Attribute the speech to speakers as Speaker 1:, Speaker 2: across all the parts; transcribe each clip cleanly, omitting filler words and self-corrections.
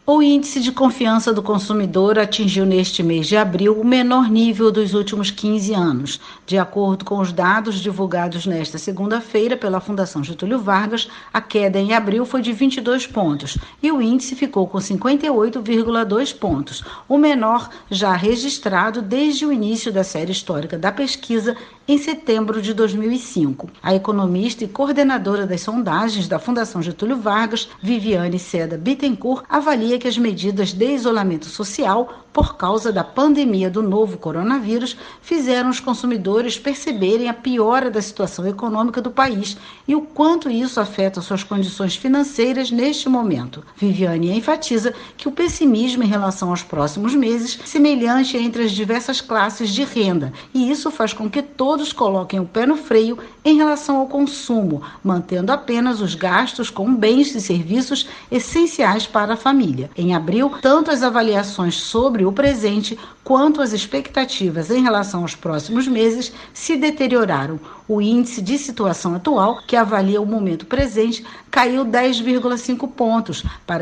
Speaker 1: O índice de confiança do consumidor atingiu neste mês de abril o menor nível dos últimos 15 anos. De acordo com os dados divulgados nesta segunda-feira pela Fundação Getúlio Vargas, a queda em abril foi de 22 pontos e o índice ficou com 58,2 pontos, o menor já registrado desde o início da série histórica da pesquisa em setembro de 2005. A economista e coordenadora das sondagens da Fundação Getúlio Vargas, Viviane Seda Bittencourt, avalia que as medidas de isolamento social por causa da pandemia do novo coronavírus fizeram os consumidores perceberem a piora da situação econômica do país e o quanto isso afeta suas condições financeiras neste momento. Viviane enfatiza que o pessimismo em relação aos próximos meses é semelhante entre as diversas classes de renda e isso faz com que todos coloquem o pé no freio em relação ao consumo, mantendo apenas os gastos com bens e serviços essenciais para a família. Em abril, tanto as avaliações sobre o presente quanto as expectativas em relação aos próximos meses se deterioraram. O índice de situação atual, que avalia o momento presente, caiu 10,5 pontos para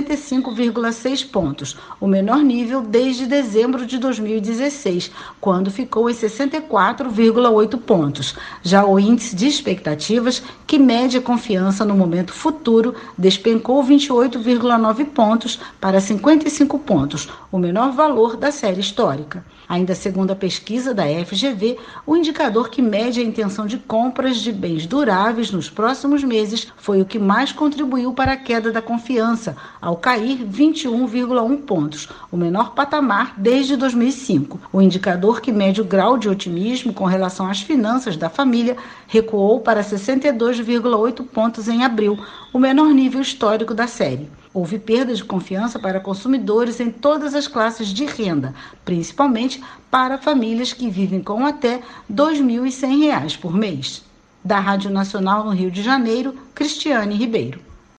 Speaker 1: 65,6 pontos, o menor nível desde dezembro de 2016, quando ficou em 64,8 pontos. Já o índice de expectativas, que mede a confiança no momento futuro, despencou 28,9 pontos para 55 pontos, o menor valor da série histórica. Ainda segundo a pesquisa da FGV, o indicador que mede a intenção de compras de bens duráveis nos próximos meses foi o que mais contribuiu para a queda da confiança, ao cair 21,1 pontos, o menor patamar desde 2005. O indicador que mede o grau de otimismo com relação às finanças da família recuou para 62,8 pontos em abril, o menor nível histórico da série. Houve perda de confiança para consumidores em todas as classes de renda, principalmente para famílias que vivem com até R$ 2.100 por mês. Da Rádio Nacional no Rio de Janeiro, Cristiane Ribeiro.